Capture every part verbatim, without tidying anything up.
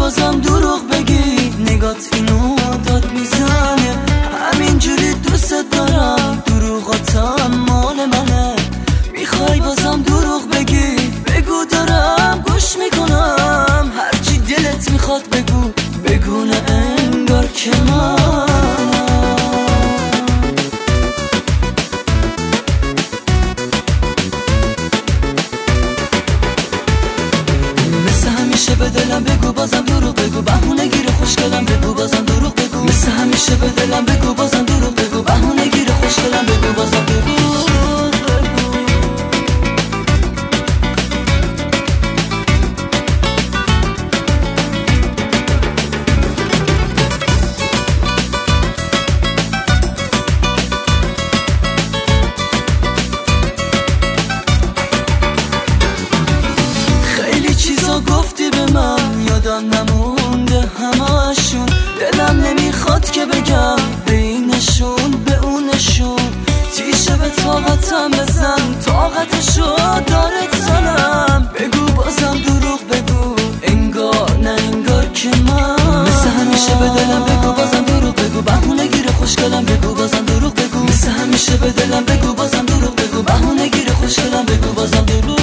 بازم دروغ بگی، نگات اینو داد میزنه، همینجوری دوست دارم، دروغاتم مال منه. میخوای بازم دروغ بگی، بگو دارم گوش میکنم، هرچی دلت میخواد بگو، بگو نه انگار که من مثل همیشه به دلم بگو بازم دروغ بگو، بهونه گیره خوشگلم بگو بازم دروغ بگو، مثل همیشه به دلم بگو بازم دروغ بگو، بهونه گیره خوشگلم بگو بازم دروغ بگو. گفتی به من یادم نمونده همه‌شون، دلم نمیخواد که بگم به اینشون به اونشون، تیشه به طاقتم بزن، طاقتشو داره زنم، بگو بازم دروغ بگو، انگار نه انگار که من مثل همیشه به دلم بگو بازم دروغ بگو، بهونه گیره خوشگلم بگو بازم دروغ بگو، مثل همیشه به دلم بگو بازم دروغ بگو، بهونه گیره خوشگلم بگو بازم دروغ.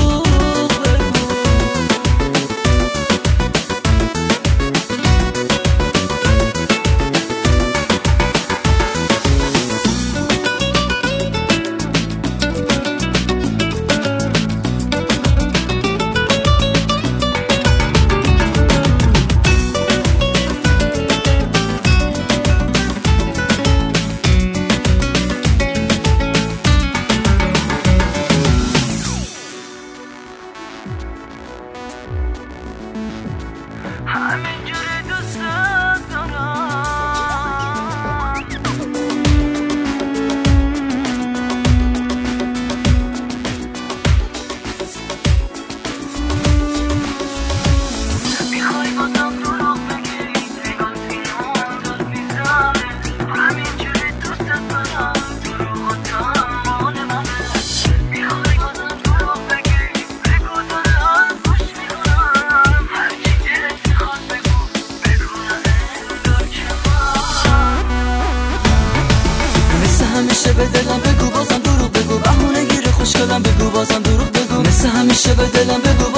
همینجوری دوست دارم میخوای بازم دروغ بگی، نگات اینو داد میزنه، همینجوری دوست دارم، دروغاتم مال منه. میخوای بازم دروغ بگی، بگو دارم گوش میکنم، هرچی دلت میخواد بگو، بگو نه انگار که من مثل همیشه به دلم بگو بازم دروغ بگو، بهونه گیره خوشگلم بگو بازم دروغ بگو، مثل همیشه به دلم بگو